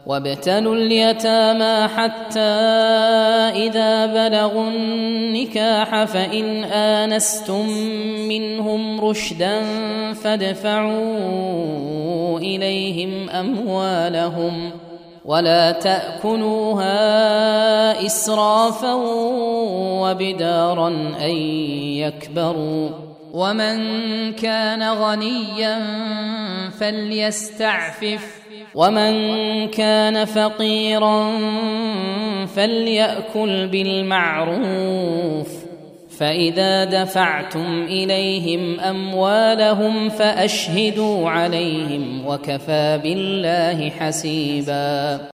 وابتلوا اليتامى حتى إذا بلغوا النكاح فإن آنستم منهم رشدا فادفعوا إليهم أموالهم ولا تأكلوها إسرافا وبدارا أن يكبروا ومن كان غنيا فليستعفف ومن كان فقيرا فليأكل بالمعروف فإذا دفعتم إليهم أموالهم فأشهدوا عليهم وكفى بالله حسيبا